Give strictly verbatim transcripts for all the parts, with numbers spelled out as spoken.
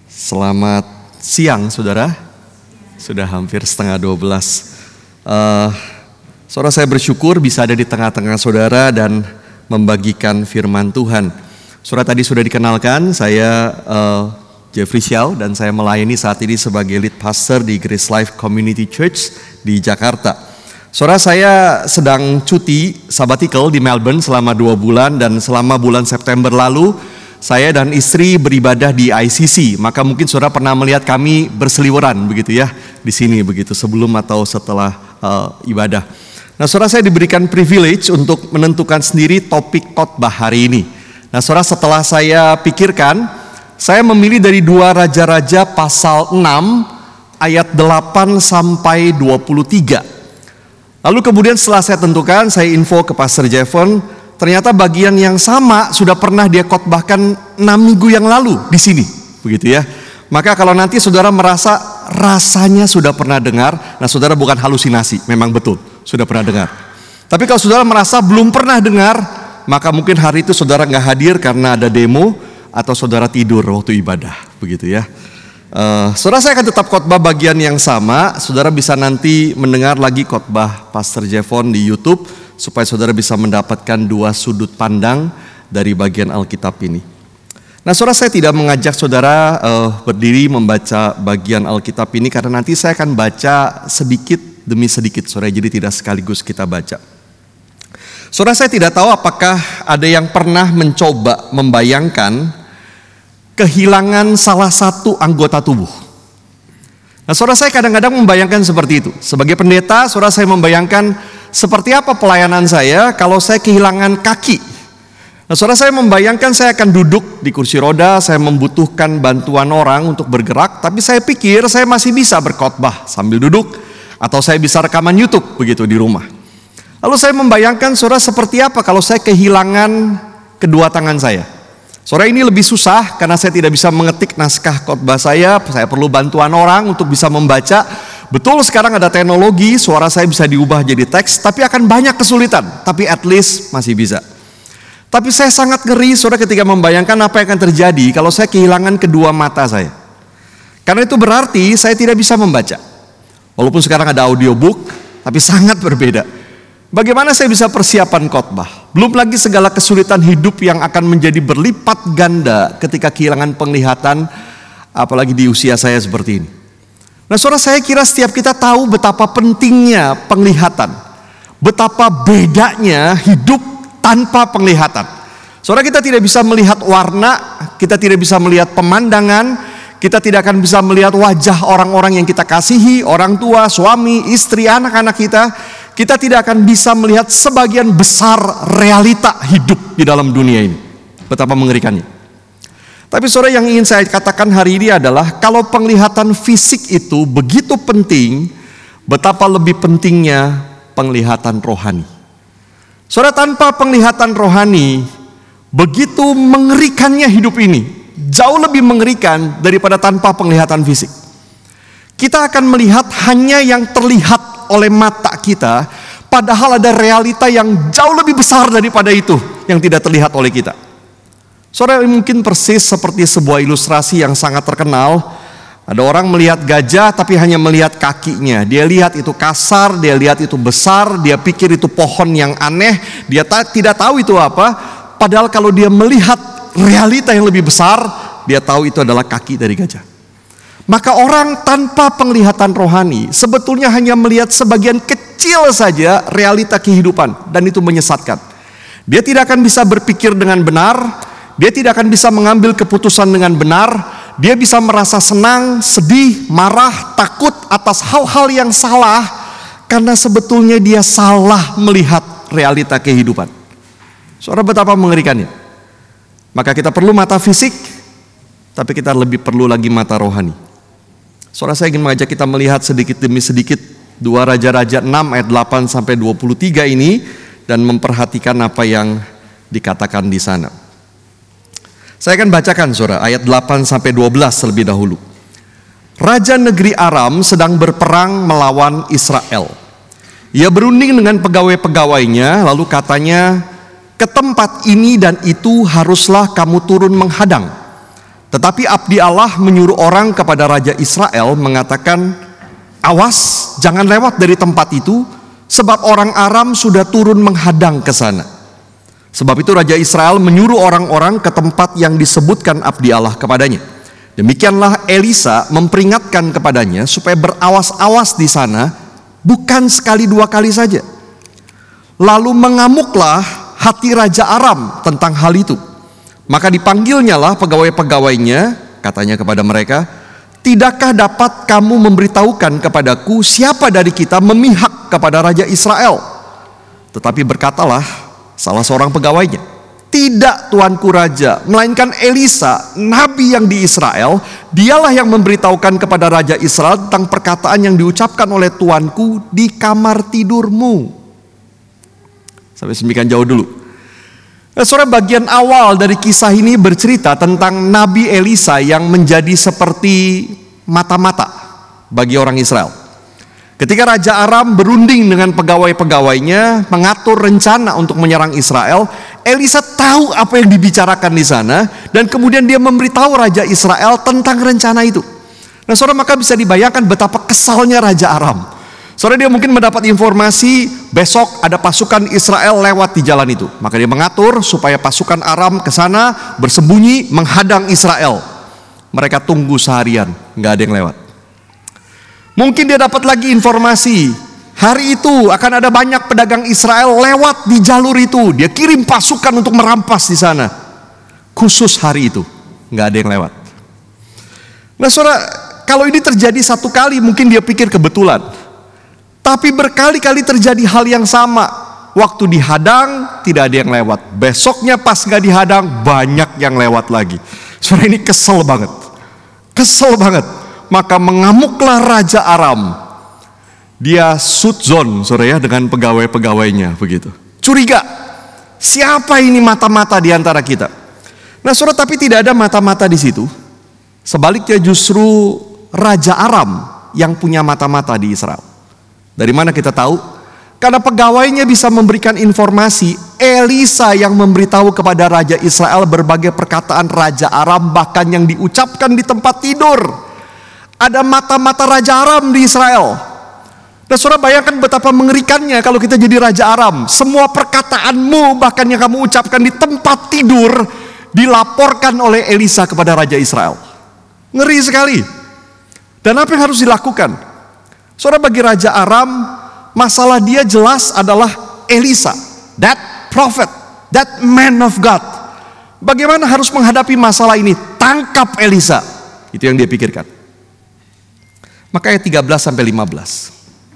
Selamat siang, saudara. Sudah hampir setengah dua belas. Uh, saudara, saya bersyukur bisa ada di tengah-tengah saudara dan membagikan firman Tuhan. Saudara, tadi sudah dikenalkan, saya uh, Jeffrey Xiao dan saya melayani saat ini sebagai lead pastor di Grace Life Community Church di Jakarta. Saudara, saya sedang cuti sabbatical di Melbourne selama dua bulan dan selama bulan September lalu saya dan istri beribadah di I C C. Maka mungkin saudara pernah melihat kami berseliweran begitu ya di sini begitu sebelum atau setelah uh, ibadah. Nah, saudara, saya diberikan privilege untuk menentukan sendiri topik khotbah hari ini. Nah, saudara, setelah saya pikirkan, saya memilih dari dua Raja-Raja pasal enam ayat delapan sampai dua puluh tiga. Lalu kemudian setelah saya tentukan, saya info ke Pastor Jevon, ternyata bagian yang sama sudah pernah dia khotbahkan enam minggu yang lalu di sini, begitu ya. Maka kalau nanti saudara merasa rasanya sudah pernah dengar, nah saudara bukan halusinasi, memang betul sudah pernah dengar. Tapi kalau saudara merasa belum pernah dengar, maka mungkin hari itu saudara nggak hadir karena ada demo atau saudara tidur waktu ibadah, begitu ya. Uh, saudara, saya akan tetap khotbah bagian yang sama. Saudara bisa nanti mendengar lagi khotbah Pastor Jevon di YouTube supaya saudara bisa mendapatkan dua sudut pandang dari bagian Alkitab ini. Nah, saudara, saya tidak mengajak saudara uh, berdiri membaca bagian Alkitab ini karena nanti saya akan baca sedikit demi sedikit, saudara, jadi tidak sekaligus kita baca. Saudara, saya tidak tahu apakah ada yang pernah mencoba membayangkan kehilangan salah satu anggota tubuh. Nah, saudara, saya kadang-kadang membayangkan seperti itu. Sebagai pendeta, saudara, saya membayangkan seperti apa pelayanan saya kalau saya kehilangan kaki. Nah, saudara, saya membayangkan saya akan duduk di kursi roda, saya membutuhkan bantuan orang untuk bergerak, tapi saya pikir saya masih bisa berkhotbah sambil duduk, atau saya bisa rekaman YouTube begitu di rumah. Lalu saya membayangkan, saudara, seperti apa kalau saya kehilangan kedua tangan saya. Saudara, ini lebih susah karena saya tidak bisa mengetik naskah khotbah saya, saya perlu bantuan orang untuk bisa membaca. Betul, sekarang ada teknologi, suara saya bisa diubah jadi teks, tapi akan banyak kesulitan, tapi at least masih bisa. Tapi saya sangat ngeri, saudara, ketika membayangkan apa yang akan terjadi kalau saya kehilangan kedua mata saya. Karena itu berarti saya tidak bisa membaca. Walaupun sekarang ada audiobook, tapi sangat berbeda. Bagaimana saya bisa persiapan khotbah? Belum lagi segala kesulitan hidup yang akan menjadi berlipat ganda ketika kehilangan penglihatan, apalagi di usia saya seperti ini. Nah, saudara, saya kira setiap kita tahu betapa pentingnya penglihatan, betapa bedanya hidup tanpa penglihatan. Saudara, kita tidak bisa melihat warna, kita tidak bisa melihat pemandangan, kita tidak akan bisa melihat wajah orang-orang yang kita kasihi, orang tua, suami, istri, anak-anak kita. Kita tidak akan bisa melihat sebagian besar realita hidup di dalam dunia ini. Betapa mengerikannya. Tapi saudara, yang ingin saya katakan hari ini adalah kalau penglihatan fisik itu begitu penting, betapa lebih pentingnya penglihatan rohani. Saudara, tanpa penglihatan rohani, begitu mengerikannya hidup ini. Jauh lebih mengerikan daripada tanpa penglihatan fisik. Kita akan melihat hanya yang terlihat oleh mata kita, padahal ada realita yang jauh lebih besar daripada itu yang tidak terlihat oleh kita. Saudara, mungkin persis seperti sebuah ilustrasi yang sangat terkenal. Ada orang melihat gajah tapi hanya melihat kakinya. Dia lihat itu kasar, dia lihat itu besar, dia pikir itu pohon yang aneh, dia ta- tidak tahu itu apa. Padahal kalau dia melihat realita yang lebih besar, dia tahu itu adalah kaki dari gajah. Maka orang tanpa penglihatan rohani sebetulnya hanya melihat sebagian kecil saja realita kehidupan, dan itu menyesatkan. Dia tidak akan bisa berpikir dengan benar, dia tidak akan bisa mengambil keputusan dengan benar, dia bisa merasa senang, sedih, marah, takut atas hal-hal yang salah karena sebetulnya dia salah melihat realita kehidupan. Saudara, betapa mengerikannya. Maka kita perlu mata fisik, tapi kita lebih perlu lagi mata rohani. Saudara, saya ingin mengajak kita melihat sedikit demi sedikit dua Raja-Raja enam ayat delapan sampai dua puluh tiga ini dan memperhatikan apa yang dikatakan di sana. Saya akan bacakan, saudara, ayat delapan sampai dua belas terlebih dahulu. Raja negeri Aram sedang berperang melawan Israel. Ia berunding dengan pegawai-pegawainya, lalu katanya, "Ke tempat ini dan itu haruslah kamu turun menghadang. Tetapi abdi Allah menyuruh orang kepada Raja Israel mengatakan, awas, jangan lewat dari tempat itu, sebab orang Aram sudah turun menghadang ke sana. Sebab itu Raja Israel menyuruh orang-orang ke tempat yang disebutkan abdi Allah kepadanya. Demikianlah Elisa memperingatkan kepadanya supaya berawas-awas di sana, bukan sekali dua kali saja. Lalu mengamuklah hati Raja Aram tentang hal itu. Maka dipanggilnyalah pegawai-pegawainya, katanya kepada mereka, tidakkah dapat kamu memberitahukan kepadaku siapa dari kita memihak kepada Raja Israel? Tetapi berkatalah salah seorang pegawainya, tidak tuanku raja, melainkan Elisa, nabi yang di Israel, dialah yang memberitahukan kepada Raja Israel tentang perkataan yang diucapkan oleh tuanku di kamar tidurmu. Sampai semikian jauh dulu. Nah, saudara, bagian awal dari kisah ini bercerita tentang Nabi Elisa yang menjadi seperti mata-mata bagi orang Israel. Ketika Raja Aram berunding dengan pegawai-pegawainya mengatur rencana untuk menyerang Israel, Elisa tahu apa yang dibicarakan di sana dan kemudian dia memberitahu Raja Israel tentang rencana itu. Nah, saudara, maka bisa dibayangkan betapa kesalnya Raja Aram. Saudara, dia mungkin mendapat informasi besok ada pasukan Israel lewat di jalan itu. Maka dia mengatur supaya pasukan Aram ke sana bersembunyi menghadang Israel. Mereka tunggu seharian, nggak ada yang lewat. Mungkin dia dapat lagi informasi, hari itu akan ada banyak pedagang Israel lewat di jalur itu. Dia kirim pasukan untuk merampas di sana. Khusus hari itu, nggak ada yang lewat. Nah, saudara, kalau ini terjadi satu kali mungkin dia pikir kebetulan. Tapi berkali-kali terjadi hal yang sama. Waktu dihadang tidak ada yang lewat. Besoknya pas gak dihadang banyak yang lewat lagi. Saudara, ini kesel banget. Kesel banget. Maka mengamuklah Raja Aram. Dia sudzon, saudara, ya, dengan pegawai-pegawainya begitu. Curiga. Siapa ini mata-mata di antara kita? Nah, saudara, tapi tidak ada mata-mata di situ. Sebaliknya justru Raja Aram yang punya mata-mata di Israel. Dari mana kita tahu? Karena pegawainya bisa memberikan informasi. Elisa yang memberitahu kepada Raja Israel berbagai perkataan Raja Aram, bahkan yang diucapkan di tempat tidur. Ada mata-mata Raja Aram di Israel. Nah, saudara, bayangkan betapa mengerikannya kalau kita jadi Raja Aram. Semua perkataanmu bahkan yang kamu ucapkan di tempat tidur dilaporkan oleh Elisa kepada Raja Israel. Ngeri sekali. Dan apa yang harus dilakukan? Saudara, bagi Raja Aram, masalah dia jelas adalah Elisa, that prophet, that man of God. Bagaimana harus menghadapi masalah ini? Tangkap Elisa. Itu yang dia pikirkan. Maka ayat tiga belas sampai lima belas.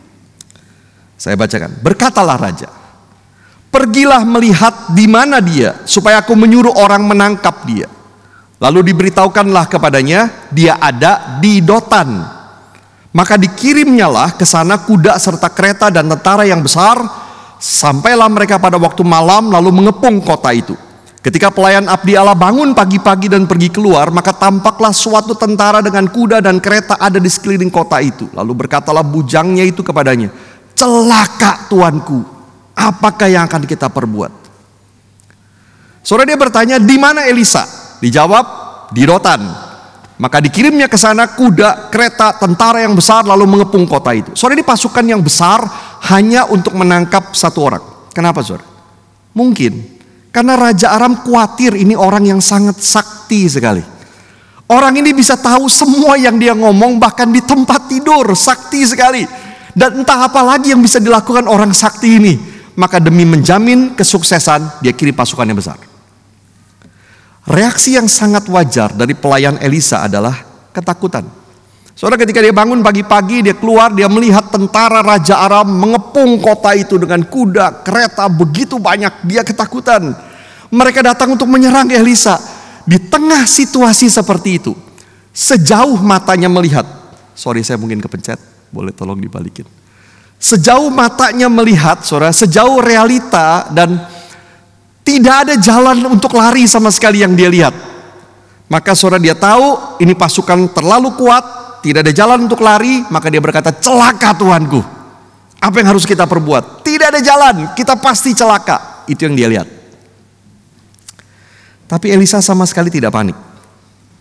Saya bacakan. Berkatalah raja, pergilah melihat di mana dia, supaya aku menyuruh orang menangkap dia. Lalu diberitahukanlah kepadanya, dia ada di Dotan. Maka dikirimnyalah ke sana kuda serta kereta dan tentara yang besar. Sampailah mereka pada waktu malam lalu mengepung kota itu. Ketika pelayan abdi Allah bangun pagi-pagi dan pergi keluar, maka tampaklah suatu tentara dengan kuda dan kereta ada di sekeliling kota itu. Lalu berkatalah bujangnya itu kepadanya, celaka tuanku, apakah yang akan kita perbuat? Saudara, dia bertanya, di mana Elisa? Dijawab, di Dotan. Maka dikirimnya ke sana kuda, kereta, tentara yang besar lalu mengepung kota itu. Saudara, ini pasukan yang besar hanya untuk menangkap satu orang. Kenapa, saudara? Mungkin karena Raja Aram khawatir ini orang yang sangat sakti sekali. Orang ini bisa tahu semua yang dia ngomong bahkan di tempat tidur, sakti sekali. Dan entah apa lagi yang bisa dilakukan orang sakti ini. Maka demi menjamin kesuksesan, dia kirim pasukan yang besar. Reaksi yang sangat wajar dari pelayan Elisa adalah ketakutan. Saudara, ketika dia bangun pagi-pagi, dia keluar, dia melihat tentara Raja Aram mengepung kota itu dengan kuda, kereta, begitu banyak. Dia ketakutan. Mereka datang untuk menyerang Elisa. Di tengah situasi seperti itu, sejauh matanya melihat, sorry saya mungkin kepencet, boleh tolong dibalikin. Sejauh matanya melihat, saudara, sejauh realita dan tidak ada jalan untuk lari sama sekali yang dia lihat. Maka saudara, dia tahu ini pasukan terlalu kuat, tidak ada jalan untuk lari. Maka dia berkata, celaka tuanku, apa yang harus kita perbuat? Tidak ada jalan, kita pasti celaka. Itu yang dia lihat. Tapi Elisa sama sekali tidak panik.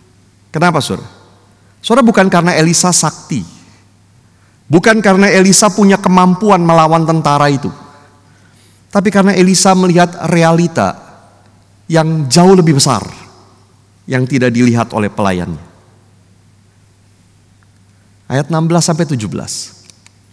Kenapa saudara? Saudara, bukan karena Elisa sakti. Bukan karena Elisa punya kemampuan melawan tentara itu. Tapi karena Elisa melihat realita yang jauh lebih besar yang tidak dilihat oleh pelayannya. Ayat enam belas sampai tujuh belas.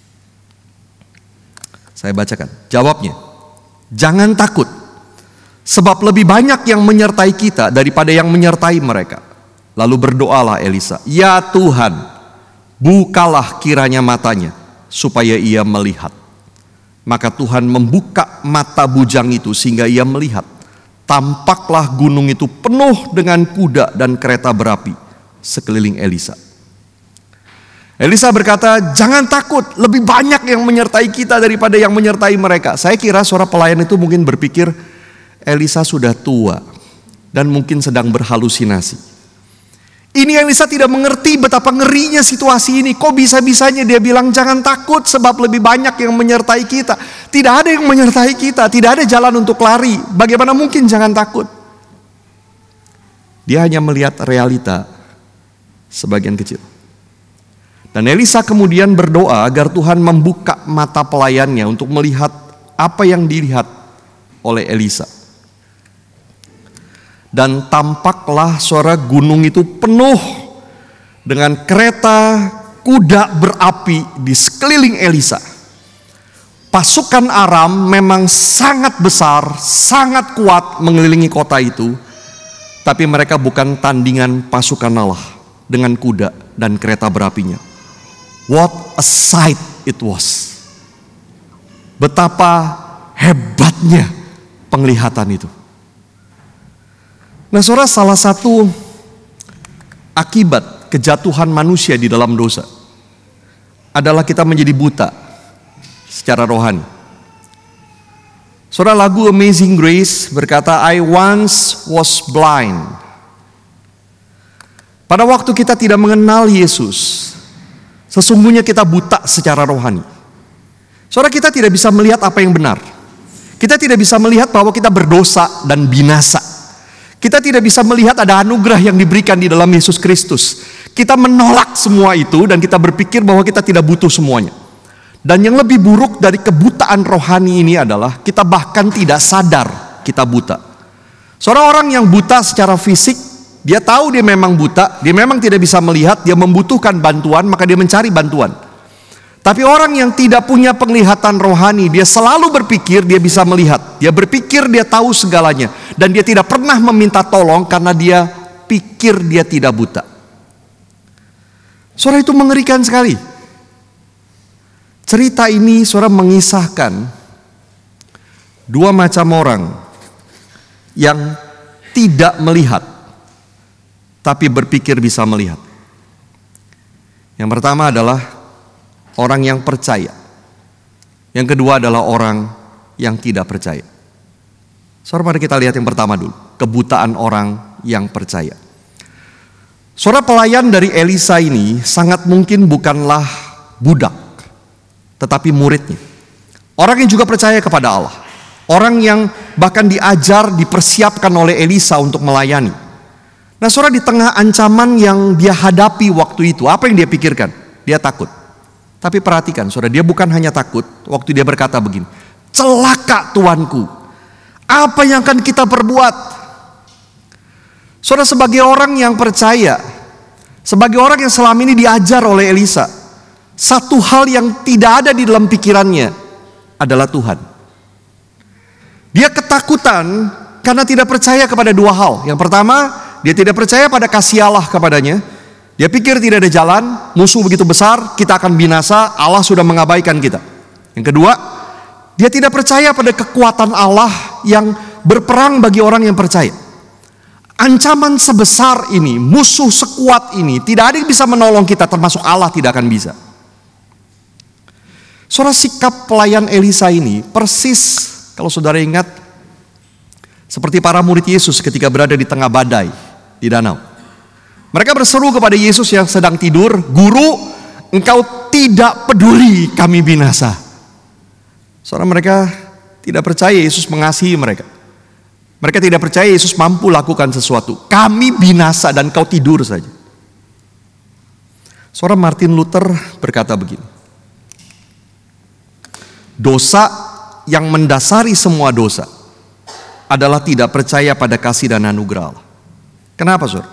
Saya bacakan. Jawabnya, jangan takut, sebab lebih banyak yang menyertai kita daripada yang menyertai mereka. Lalu berdoalah Elisa, ya Tuhan, bukalah kiranya matanya supaya ia melihat. Maka Tuhan membuka mata bujang itu sehingga ia melihat. Tampaklah gunung itu penuh dengan kuda dan kereta berapi sekeliling Elisa. Elisa berkata, jangan takut, lebih banyak yang menyertai kita daripada yang menyertai mereka. Saya kira suara pelayan itu mungkin berpikir Elisa sudah tua dan mungkin sedang berhalusinasi. Ini Elisa tidak mengerti betapa ngerinya situasi ini. Kok bisa-bisanya dia bilang jangan takut sebab lebih banyak yang menyertai kita. Tidak ada yang menyertai kita, tidak ada jalan untuk lari. Bagaimana mungkin jangan takut? Dia hanya melihat realita sebagian kecil. Dan Elisa kemudian berdoa agar Tuhan membuka mata pelayannya untuk melihat apa yang dilihat oleh Elisa. Dan tampaklah suara gunung itu penuh dengan kereta kuda berapi di sekeliling Elisa. Pasukan Aram memang sangat besar, sangat kuat mengelilingi kota itu. Tapi mereka bukan tandingan pasukan Allah dengan kuda dan kereta berapinya. What a sight it was. Betapa hebatnya penglihatan itu. Nah saudara, salah satu akibat kejatuhan manusia di dalam dosa adalah kita menjadi buta secara rohani. Saudara, lagu Amazing Grace berkata, I once was blind. Pada waktu kita tidak mengenal Yesus, sesungguhnya kita buta secara rohani. Saudara, kita tidak bisa melihat apa yang benar. Kita tidak bisa melihat bahwa kita berdosa dan binasa. Kita tidak bisa melihat ada anugerah yang diberikan di dalam Yesus Kristus. Kita menolak semua itu dan kita berpikir bahwa kita tidak butuh semuanya. Dan yang lebih buruk dari kebutaan rohani ini adalah kita bahkan tidak sadar kita buta. Seorang orang yang buta secara fisik, dia tahu dia memang buta, dia memang tidak bisa melihat, dia membutuhkan bantuan, maka dia mencari bantuan. Tapi orang yang tidak punya penglihatan rohani, dia selalu berpikir dia bisa melihat. Dia berpikir dia tahu segalanya. Dan dia tidak pernah meminta tolong karena dia pikir dia tidak buta. Saudara, itu mengerikan sekali. Cerita ini saudara mengisahkan dua macam orang yang tidak melihat tapi berpikir bisa melihat. Yang pertama adalah orang yang percaya. Yang kedua adalah orang yang tidak percaya. Saudara, mari kita lihat yang pertama dulu. Kebutaan orang yang percaya. Saudara, pelayan dari Elisa ini sangat mungkin bukanlah budak, tetapi muridnya. Orang yang juga percaya kepada Allah. Orang yang bahkan diajar, dipersiapkan oleh Elisa untuk melayani. Nah saudara, di tengah ancaman yang dia hadapi waktu itu, apa yang dia pikirkan? Dia takut. Tapi perhatikan saudara, dia bukan hanya takut waktu dia berkata begini, celaka tuanku, apa yang akan kita perbuat? Saudara, sebagai orang yang percaya, sebagai orang yang selama ini diajar oleh Elisa, satu hal yang tidak ada di dalam pikirannya adalah Tuhan. Dia ketakutan karena tidak percaya kepada dua hal. Yang pertama, dia tidak percaya pada kasih Allah kepadanya. Dia pikir tidak ada jalan, musuh begitu besar, kita akan binasa, Allah sudah mengabaikan kita. Yang kedua, dia tidak percaya pada kekuatan Allah yang berperang bagi orang yang percaya. Ancaman sebesar ini, musuh sekuat ini, tidak ada yang bisa menolong kita, termasuk Allah tidak akan bisa. Saudara, sikap pelayan Elisa ini persis, kalau saudara ingat, seperti para murid Yesus ketika berada di tengah badai di danau. Mereka berseru kepada Yesus yang sedang tidur, Guru, engkau tidak peduli kami binasa. Saudara, mereka tidak percaya Yesus mengasihi mereka. Mereka tidak percaya Yesus mampu lakukan sesuatu. Kami binasa dan kau tidur saja. Saudara, Martin Luther berkata begini, dosa yang mendasari semua dosa adalah tidak percaya pada kasih dan anugerah Allah. Kenapa, saudara?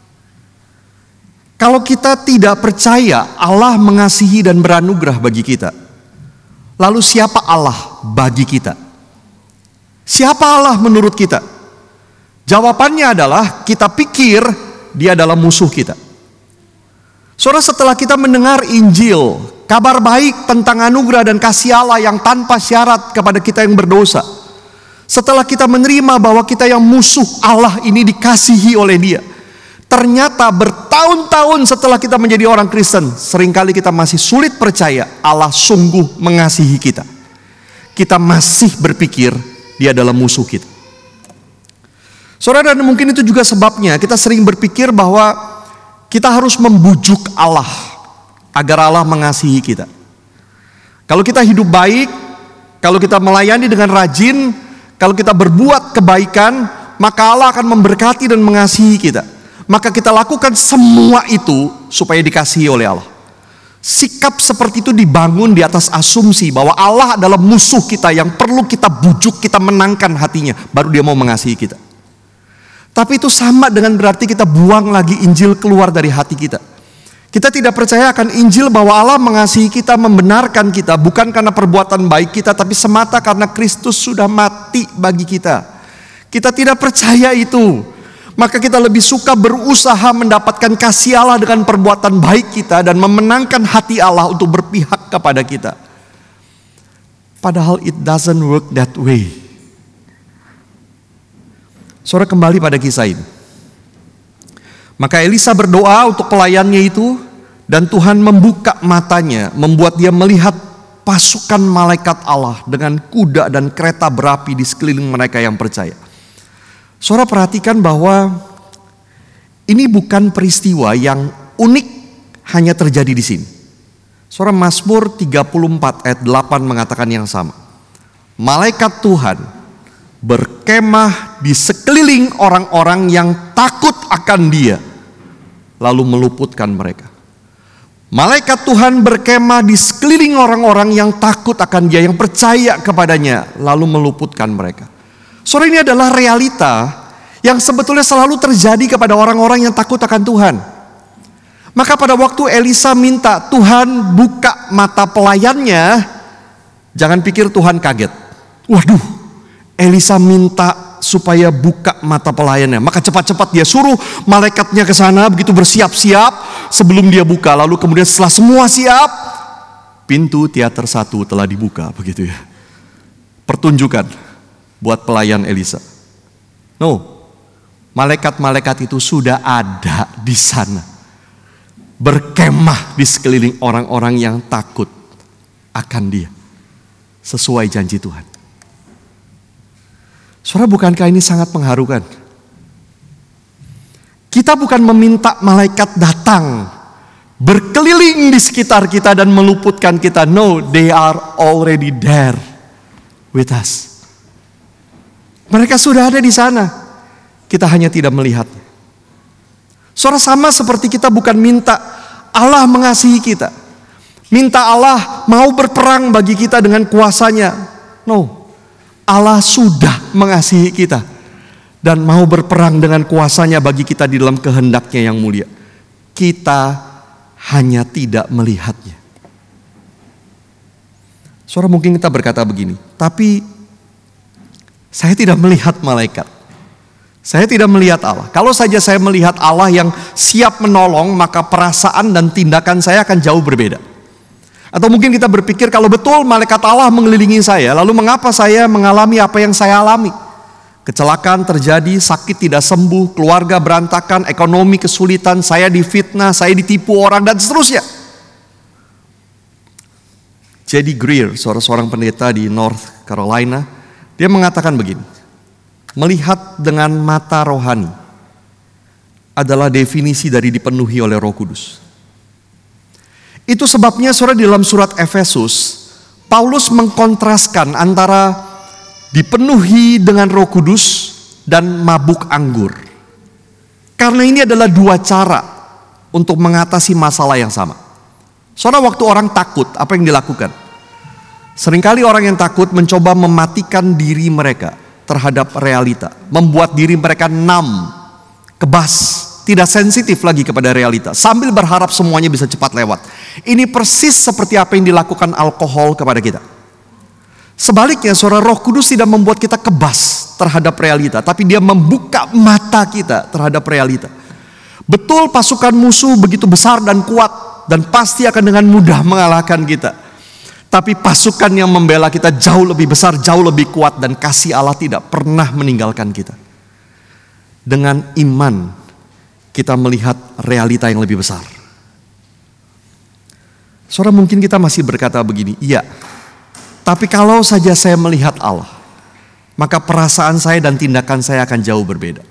Kalau kita tidak percaya Allah mengasihi dan beranugerah bagi kita, lalu siapa Allah bagi kita? Siapa Allah menurut kita? Jawabannya adalah kita pikir dia adalah musuh kita. Saudara, setelah kita mendengar Injil, kabar baik tentang anugerah dan kasih Allah yang tanpa syarat kepada kita yang berdosa, setelah kita menerima bahwa kita yang musuh Allah ini dikasihi oleh Dia, ternyata bertahun-tahun setelah kita menjadi orang Kristen, seringkali kita masih sulit percaya Allah sungguh mengasihi kita. Kita masih berpikir Dia adalah musuh kita. Saudara, dan mungkin itu juga sebabnya kita sering berpikir bahwa kita harus membujuk Allah agar Allah mengasihi kita. Kalau kita hidup baik, kalau kita melayani dengan rajin, kalau kita berbuat kebaikan, maka Allah akan memberkati dan mengasihi kita. Maka kita lakukan semua itu supaya dikasihi oleh Allah. Sikap seperti itu dibangun di atas asumsi bahwa Allah adalah musuh kita yang perlu kita bujuk, kita menangkan hatinya, baru Dia mau mengasihi kita. Tapi itu sama dengan berarti kita buang lagi Injil keluar dari hati kita. Kita tidak percaya akan Injil bahwa Allah mengasihi kita, membenarkan kita, bukan karena perbuatan baik kita, tapi semata karena Kristus sudah mati bagi kita. Kita tidak percaya itu. Maka kita lebih suka berusaha mendapatkan kasih Allah dengan perbuatan baik kita dan memenangkan hati Allah untuk berpihak kepada kita. Padahal it doesn't work that way. Saudara, kembali pada kisah ini. Maka Elisa berdoa untuk pelayannya itu, dan Tuhan membuka matanya, membuat dia melihat pasukan malaikat Allah dengan kuda dan kereta berapi di sekeliling mereka yang percaya. Saudara, perhatikan bahwa ini bukan peristiwa yang unik hanya terjadi di sini. Saudara, Mazmur tiga puluh empat ayat delapan mengatakan yang sama. Malaikat Tuhan berkemah di sekeliling orang-orang yang takut akan Dia, lalu meluputkan mereka. Malaikat Tuhan berkemah di sekeliling orang-orang yang takut akan Dia, yang percaya kepadanya, lalu meluputkan mereka. Saudara, ini adalah realita yang sebetulnya selalu terjadi kepada orang-orang yang takut akan Tuhan. Maka pada waktu Elisa minta Tuhan buka mata pelayannya, jangan pikir Tuhan kaget. Waduh, Elisa minta supaya buka mata pelayannya. Maka cepat-cepat dia suruh malaikatnya ke sana, begitu bersiap-siap sebelum dia buka. Lalu kemudian setelah semua siap, pintu teater satu telah dibuka, begitu ya. Pertunjukan buat pelayan Elisa. No, malaikat-malaikat itu sudah ada di sana, berkemah di sekeliling orang-orang yang takut akan Dia, sesuai janji Tuhan. Saudara, bukankah ini sangat mengharukan? Kita bukan meminta malaikat datang berkeliling di sekitar kita dan meluputkan kita. No, they are already there with us. Mereka sudah ada di sana. Kita hanya tidak melihatnya. Saudara, sama seperti kita bukan minta Allah mengasihi kita, minta Allah mau berperang bagi kita dengan kuasanya. No, Allah sudah mengasihi kita dan mau berperang dengan kuasanya bagi kita di dalam kehendaknya yang mulia. Kita hanya tidak melihatnya. Saudara, mungkin kita berkata begini, tapi saya tidak melihat malaikat, saya tidak melihat Allah. Kalau saja saya melihat Allah yang siap menolong, maka perasaan dan tindakan saya akan jauh berbeda. Atau mungkin kita berpikir, kalau betul malaikat Allah mengelilingi saya, lalu mengapa saya mengalami apa yang saya alami? Kecelakaan terjadi, sakit tidak sembuh, keluarga berantakan, ekonomi kesulitan, saya difitnah, saya ditipu orang, dan seterusnya. J D Greer, seorang pendeta di North Carolina, dia mengatakan begini, melihat dengan mata rohani adalah definisi dari dipenuhi oleh Roh Kudus. Itu sebabnya saudara, di dalam surat Efesus, Paulus mengkontraskan antara dipenuhi dengan Roh Kudus dan mabuk anggur. Karena ini adalah dua cara untuk mengatasi masalah yang sama. Saudara, waktu orang takut, apa yang dilakukan? Seringkali orang yang takut mencoba mematikan diri mereka terhadap realita. Membuat diri mereka numb, kebas, tidak sensitif lagi kepada realita. Sambil berharap semuanya bisa cepat lewat. Ini persis seperti apa yang dilakukan alkohol kepada kita. Sebaliknya, saudara, Roh Kudus tidak membuat kita kebas terhadap realita, tapi dia membuka mata kita terhadap realita. Betul, pasukan musuh begitu besar dan kuat dan pasti akan dengan mudah mengalahkan kita. Tapi pasukan yang membela kita jauh lebih besar, jauh lebih kuat, dan kasih Allah tidak pernah meninggalkan kita. Dengan iman kita melihat realita yang lebih besar. Saudara, mungkin kita masih berkata begini, iya, tapi kalau saja saya melihat Allah, maka perasaan saya dan tindakan saya akan jauh berbeda.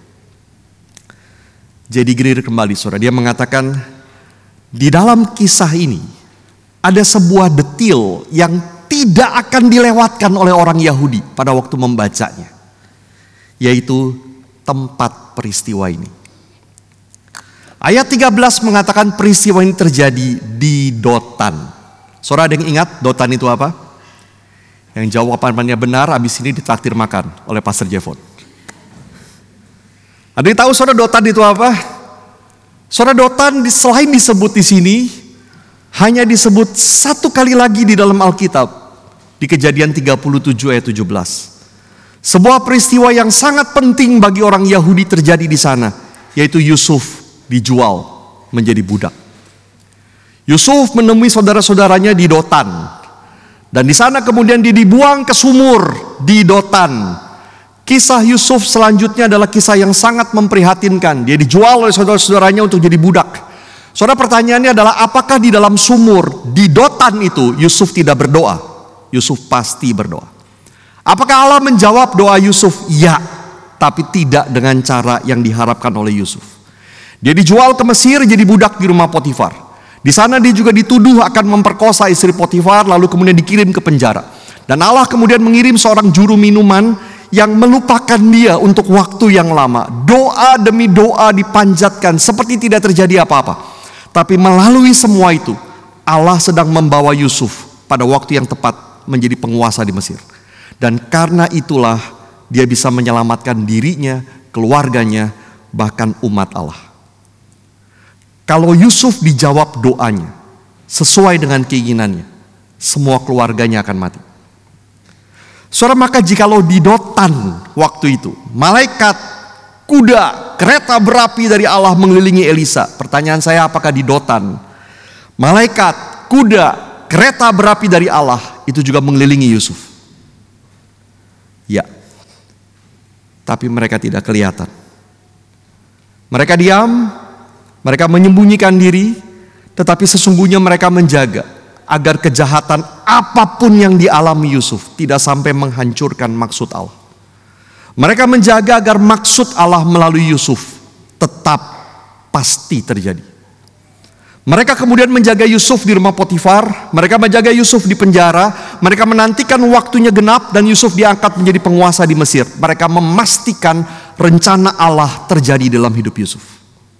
Jadi Greer kembali, saudara, dia mengatakan, di dalam kisah ini ada sebuah detil yang tidak akan dilewatkan oleh orang Yahudi pada waktu membacanya, yaitu tempat peristiwa ini. Ayat tiga belas mengatakan peristiwa ini terjadi di Dotan. Saudara, ada yang ingat Dotan itu apa? Yang jawabannya benar, habis ini ditraktir makan oleh Pastor Jevon. Ada yang tahu saudara Dotan itu apa? Saudara, Dotan selain disebut di sini, hanya disebut satu kali lagi di dalam Alkitab, di Kejadian tiga puluh tujuh ayat tujuh belas. Sebuah peristiwa yang sangat penting bagi orang Yahudi terjadi di sana, yaitu Yusuf dijual menjadi budak. Yusuf menemui saudara-saudaranya di Dotan, dan di sana kemudian dia dibuang ke sumur di Dotan. Kisah Yusuf selanjutnya adalah kisah yang sangat memprihatinkan. Dia dijual oleh saudara-saudaranya untuk jadi budak. Saudara, pertanyaannya adalah apakah di dalam sumur di Dotan itu Yusuf tidak berdoa? Yusuf pasti berdoa. Apakah Allah menjawab doa Yusuf? Ya, tapi tidak dengan cara yang diharapkan oleh Yusuf. Dia dijual ke Mesir jadi budak di rumah Potifar. Di sana dia juga dituduh akan memperkosa istri Potifar, lalu kemudian dikirim ke penjara. Dan Allah kemudian mengirim seorang juru minuman yang melupakan dia untuk waktu yang lama. Doa demi doa dipanjatkan seperti tidak terjadi apa-apa. Tapi melalui semua itu, Allah sedang membawa Yusuf pada waktu yang tepat menjadi penguasa di Mesir. Dan karena itulah dia bisa menyelamatkan dirinya, keluarganya, bahkan umat Allah. Kalau Yusuf dijawab doanya sesuai dengan keinginannya, semua keluarganya akan mati. Saudara, maka jikalau di Dotan waktu itu malaikat, kuda, kereta berapi dari Allah mengelilingi Elisa. Pertanyaan saya, apakah di Dotan malaikat, kuda, kereta berapi dari Allah itu juga mengelilingi Yusuf? Ya, tapi mereka tidak kelihatan. Mereka diam, mereka menyembunyikan diri, tetapi sesungguhnya mereka menjaga agar kejahatan apapun yang dialami Yusuf tidak sampai menghancurkan maksud Allah. Mereka menjaga agar maksud Allah melalui Yusuf tetap pasti terjadi. Mereka kemudian menjaga Yusuf di rumah Potifar, mereka menjaga Yusuf di penjara, mereka menantikan waktunya genap dan Yusuf diangkat menjadi penguasa di Mesir. Mereka memastikan rencana Allah terjadi dalam hidup Yusuf.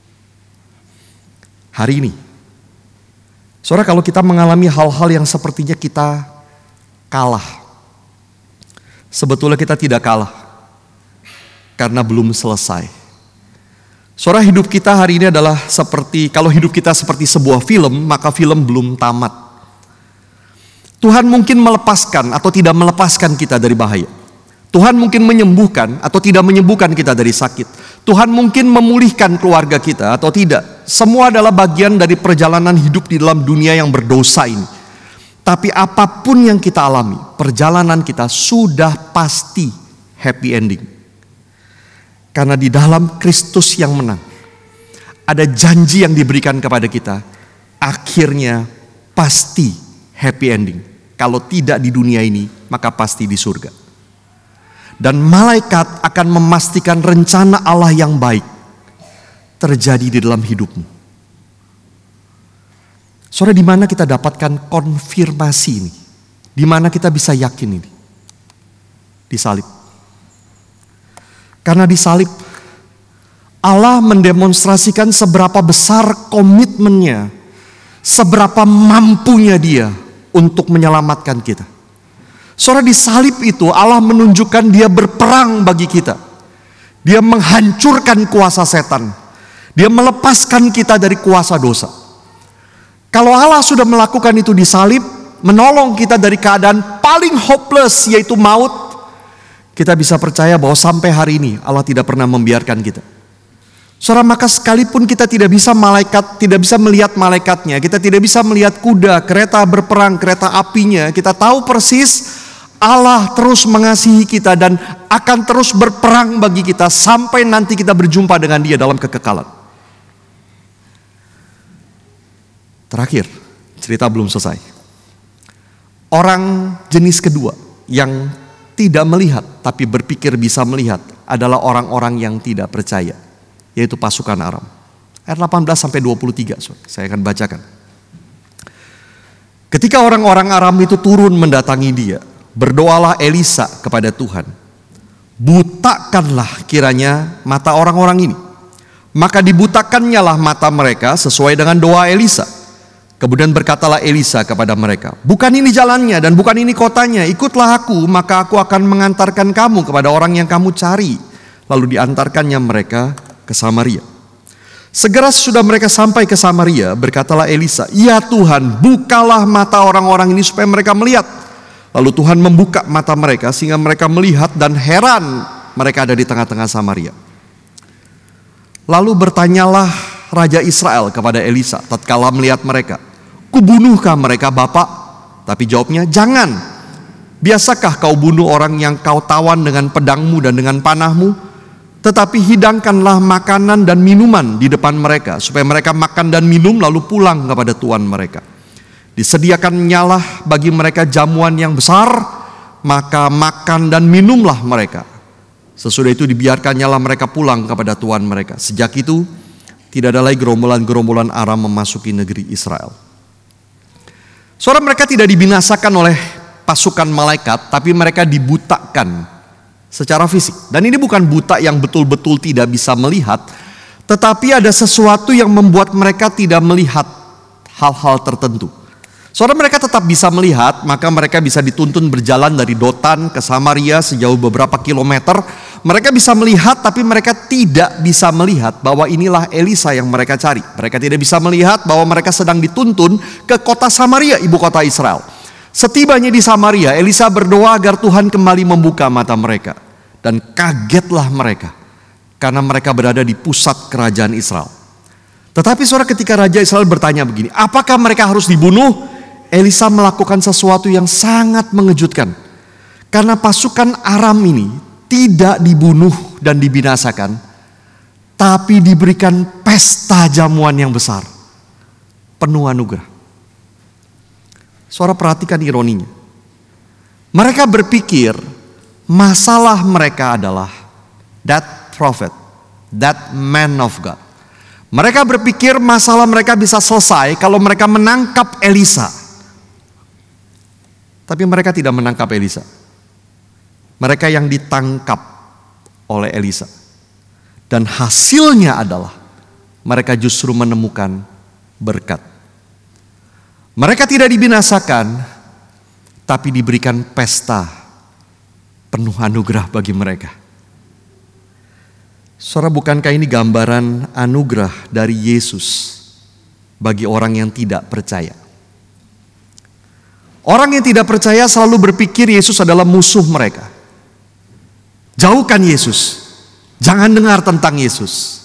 Hari ini, saudara, kalau kita mengalami hal-hal yang sepertinya kita kalah, sebetulnya kita tidak kalah karena belum selesai. Saudara, hidup kita hari ini adalah seperti, kalau hidup kita seperti sebuah film, maka film belum tamat. Tuhan mungkin melepaskan atau tidak melepaskan kita dari bahaya. Tuhan mungkin menyembuhkan atau tidak menyembuhkan kita dari sakit. Tuhan mungkin memulihkan keluarga kita atau tidak. Semua adalah bagian dari perjalanan hidup di dalam dunia yang berdosa ini. Tapi apapun yang kita alami, perjalanan kita sudah pasti happy ending. Karena di dalam Kristus yang menang, ada janji yang diberikan kepada kita. Akhirnya pasti happy ending. Kalau tidak di dunia ini, maka pasti di surga. Dan malaikat akan memastikan rencana Allah yang baik terjadi di dalam hidupmu. Saudara, di mana kita dapatkan konfirmasi ini? Di mana kita bisa yakin ini? Di salib. Karena di salib Allah mendemonstrasikan seberapa besar komitmennya, seberapa mampunya dia untuk menyelamatkan kita. Saudara, di salib itu Allah menunjukkan dia berperang bagi kita. Dia menghancurkan kuasa setan. Dia melepaskan kita dari kuasa dosa. Kalau Allah sudah melakukan itu di salib, menolong kita dari keadaan paling hopeless, yaitu maut, kita bisa percaya bahwa sampai hari ini Allah tidak pernah membiarkan kita. Saudara, maka sekalipun kita tidak bisa malaikat, tidak bisa melihat malaikatnya, kita tidak bisa melihat kuda, kereta berperang, kereta apinya, kita tahu persis Allah terus mengasihi kita dan akan terus berperang bagi kita sampai nanti kita berjumpa dengan Dia dalam kekekalan. Terakhir, cerita belum selesai. Orang jenis kedua yang tidak melihat tapi berpikir bisa melihat adalah orang-orang yang tidak percaya, yaitu pasukan Aram. Ayat delapan belas sampai dua puluh tiga, saya akan bacakan. Ketika orang-orang Aram itu turun mendatangi dia, berdoalah Elisa kepada Tuhan, butakanlah kiranya mata orang-orang ini. Maka dibutakannya lah mata mereka sesuai dengan doa Elisa. Kemudian berkatalah Elisa kepada mereka, bukan ini jalannya dan bukan ini kotanya, ikutlah aku, maka aku akan mengantarkan kamu kepada orang yang kamu cari. Lalu diantarkannya mereka ke Samaria. Segera sesudah mereka sampai ke Samaria, berkatalah Elisa, ya Tuhan, bukalah mata orang-orang ini supaya mereka melihat. Lalu Tuhan membuka mata mereka sehingga mereka melihat, dan heran mereka ada di tengah-tengah Samaria. Lalu bertanyalah Raja Israel kepada Elisa tatkala melihat mereka, kubunuhkah mereka Bapak? Tapi jawabnya, jangan. Biasakah kau bunuh orang yang kau tawan dengan pedangmu dan dengan panahmu? Tetapi hidangkanlah makanan dan minuman di depan mereka, supaya mereka makan dan minum lalu pulang kepada tuan mereka. Disediakannyalah bagi mereka jamuan yang besar, maka makan dan minumlah mereka. Sesudah itu dibiarkannyalah mereka pulang kepada tuan mereka. Sejak itu tidak ada lagi gerombolan-gerombolan Aram memasuki negeri Israel. Saudara, mereka tidak dibinasakan oleh pasukan malaikat, tapi mereka dibutakan secara fisik. Dan ini bukan buta yang betul-betul tidak bisa melihat, tetapi ada sesuatu yang membuat mereka tidak melihat hal-hal tertentu. Saudara, mereka tetap bisa melihat, maka mereka bisa dituntun berjalan dari Dotan ke Samaria sejauh beberapa kilometer. Mereka bisa melihat, tapi mereka tidak bisa melihat bahwa inilah Elisa yang mereka cari. Mereka tidak bisa melihat bahwa mereka sedang dituntun ke kota Samaria, ibu kota Israel. Setibanya di Samaria, Elisa berdoa agar Tuhan kembali membuka mata mereka. Dan kagetlah mereka, karena mereka berada di pusat kerajaan Israel. Tetapi saudara, ketika Raja Israel bertanya begini, apakah mereka harus dibunuh? Elisa melakukan sesuatu yang sangat mengejutkan. Karena pasukan Aram ini tidak dibunuh dan dibinasakan, tapi diberikan pesta jamuan yang besar, penuh anugerah. Saudara, perhatikan ironinya. Mereka berpikir masalah mereka adalah that prophet, that man of God. Mereka berpikir masalah mereka bisa selesai kalau mereka menangkap Elisa. Tapi mereka tidak menangkap Elisa. Mereka yang ditangkap oleh Elisa. Dan hasilnya adalah mereka justru menemukan berkat. Mereka tidak dibinasakan, tapi diberikan pesta penuh anugerah bagi mereka. Saudara, bukankah ini gambaran anugerah dari Yesus bagi orang yang tidak percaya? Orang yang tidak percaya selalu berpikir Yesus adalah musuh mereka. Jauhkan Yesus, jangan dengar tentang Yesus.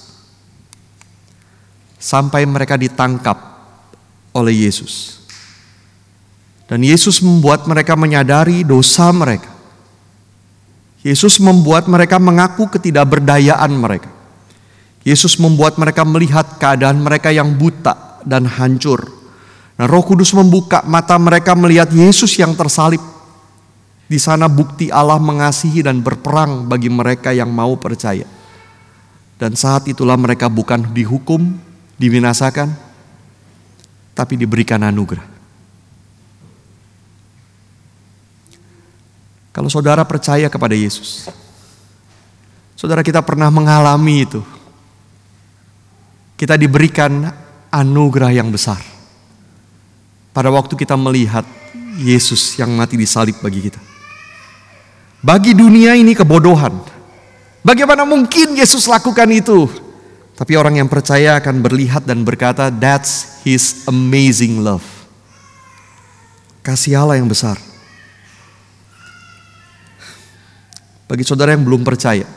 Sampai mereka ditangkap oleh Yesus. Dan Yesus membuat mereka menyadari dosa mereka. Yesus membuat mereka mengaku ketidakberdayaan mereka. Yesus membuat mereka melihat keadaan mereka yang buta dan hancur. Nah, Roh Kudus membuka mata mereka melihat Yesus yang tersalib. Di sana bukti Allah mengasihi dan berperang bagi mereka yang mau percaya. Dan saat itulah mereka bukan dihukum, dibinasakan, tapi diberikan anugerah. Kalau saudara percaya kepada Yesus, saudara, kita pernah mengalami itu. kita diberikan anugerah yang besar. Pada waktu kita melihat Yesus yang mati di salib bagi kita. Bagi dunia ini kebodohan. Bagaimana mungkin Yesus lakukan itu? Tapi orang yang percaya akan berlihat dan berkata, that's his amazing love. Kasih Allah yang besar. Bagi saudara yang belum percaya,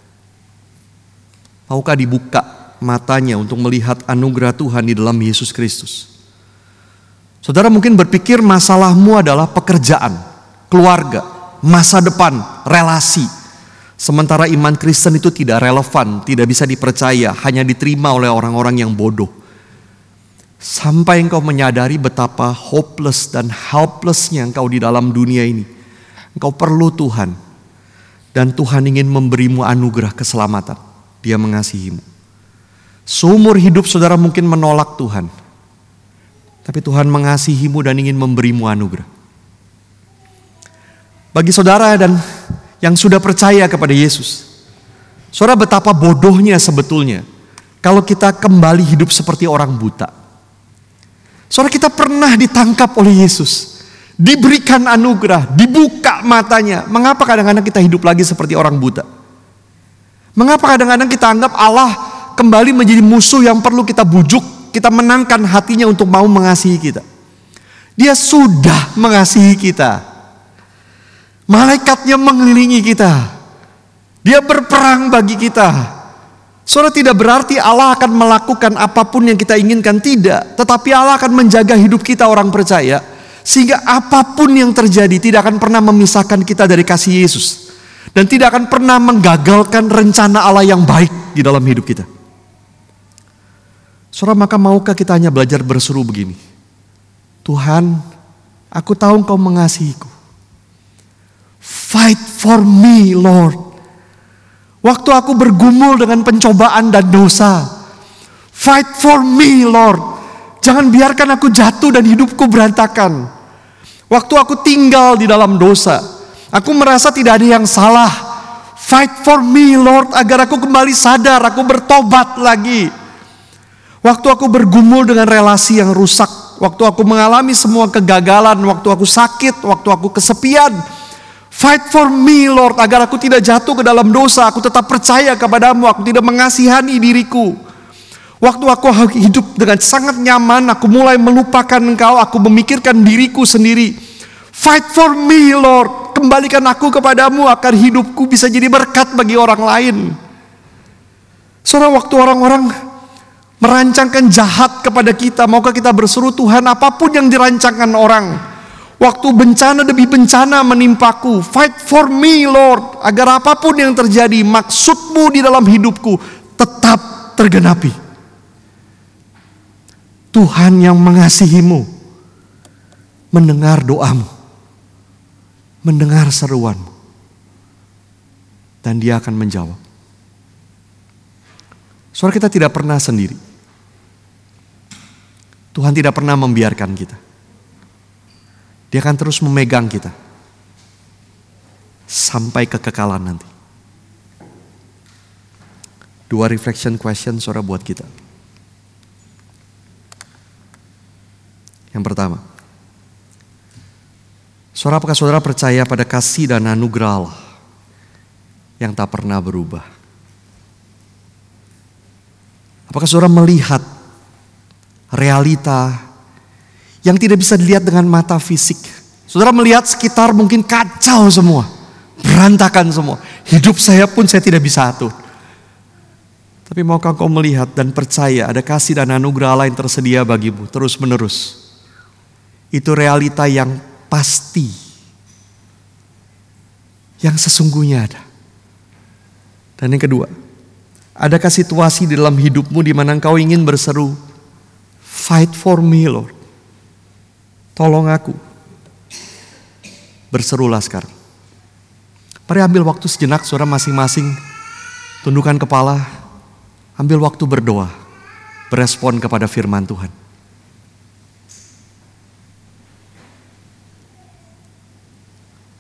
maukah dibuka matanya untuk melihat anugerah Tuhan di dalam Yesus Kristus? Saudara mungkin berpikir masalahmu adalah pekerjaan, keluarga, masa depan, relasi. Sementara iman Kristen itu tidak relevan, tidak bisa dipercaya, hanya diterima oleh orang-orang yang bodoh. Sampai engkau menyadari betapa hopeless dan helplessnya engkau di dalam dunia ini. Engkau perlu Tuhan. Dan Tuhan ingin memberimu anugerah keselamatan. Dia mengasihimu. Seumur hidup saudara mungkin menolak Tuhan. Tapi Tuhan mengasihimu dan ingin memberimu anugerah. Bagi saudara dan yang sudah percaya kepada Yesus, saudara betapa bodohnya sebetulnya kalau kita kembali hidup seperti orang buta. Saudara kita pernah ditangkap oleh Yesus. Diberikan anugerah, dibuka matanya. Mengapa kadang-kadang kita hidup lagi seperti orang buta? Mengapa kadang-kadang kita anggap Allah kembali menjadi musuh yang perlu kita bujuk, kita menangkan hatinya untuk mau mengasihi kita? Dia sudah mengasihi kita. Malaikatnya mengelilingi kita. Dia berperang bagi kita. Saudara, tidak berarti Allah akan melakukan apapun yang kita inginkan, tidak. Tetapi Allah akan menjaga hidup kita orang percaya. Sehingga apapun yang terjadi tidak akan pernah memisahkan kita dari kasih Yesus. Dan tidak akan pernah menggagalkan rencana Allah yang baik di dalam hidup kita. Saudara, maka maukah kita hanya belajar berseru begini? Tuhan, aku tahu Engkau mengasihiku. Fight for me, Lord. Waktu aku bergumul dengan pencobaan dan dosa. Fight for me, Lord. Jangan biarkan aku jatuh dan hidupku berantakan. Waktu aku tinggal di dalam dosa, aku merasa tidak ada yang salah. Fight for me, Lord, agar aku kembali sadar, aku bertobat lagi. Waktu aku bergumul dengan relasi yang rusak, waktu aku mengalami semua kegagalan, waktu aku sakit, waktu aku kesepian. Fight for me, Lord, agar aku tidak jatuh ke dalam dosa, aku tetap percaya kepadamu, aku tidak mengasihani diriku. Waktu aku hidup dengan sangat nyaman, aku mulai melupakan Engkau, aku memikirkan diriku sendiri. Fight for me, Lord. Kembalikan aku kepadamu agar hidupku bisa jadi berkat bagi orang lain. Saudara, waktu orang-orang merancangkan jahat kepada kita, maukah kita berseru, Tuhan, apapun yang dirancangkan orang. Waktu bencana demi bencana menimpaku, fight for me, Lord. Agar apapun yang terjadi, maksud-Mu di dalam hidupku tetap tergenapi. Tuhan yang mengasihimu mendengar doamu, mendengar seruanmu, dan Dia akan menjawab. Saudara, kita tidak pernah sendiri. Tuhan tidak pernah membiarkan kita. Dia akan terus memegang kita sampai kekekalan nanti. Dua reflection question saudara buat kita. Yang pertama, saudara, apakah saudara percaya pada kasih dan anugerah Allah yang tak pernah berubah? Apakah saudara melihat realita yang tidak bisa dilihat dengan mata fisik? Saudara melihat sekitar mungkin kacau semua, berantakan semua. Hidup saya pun saya tidak bisa atur. Tapi maukah kau melihat dan percaya ada kasih dan anugerah Allah yang tersedia bagimu terus menerus? Itu realita yang pasti, yang sesungguhnya ada. Dan yang kedua, adakah situasi di dalam hidupmu di mana engkau ingin berseru, fight for me, Lord. Tolong aku. Berserulah sekarang. Mari ambil waktu sejenak, saudara masing-masing tundukkan kepala, ambil waktu berdoa, berespon kepada firman Tuhan.